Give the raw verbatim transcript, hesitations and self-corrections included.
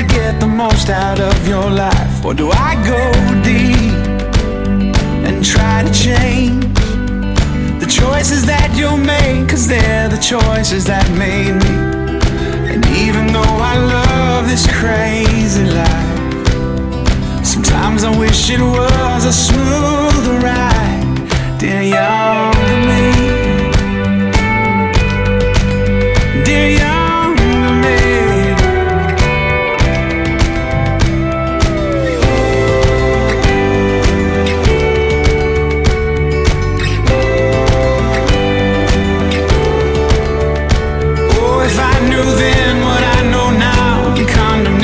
to get the most out of your life? Or do I go deep and try to change the choices that you'll make? Cause they're the choices that made me. And even though I love this crazy life, sometimes I wish it was a smooth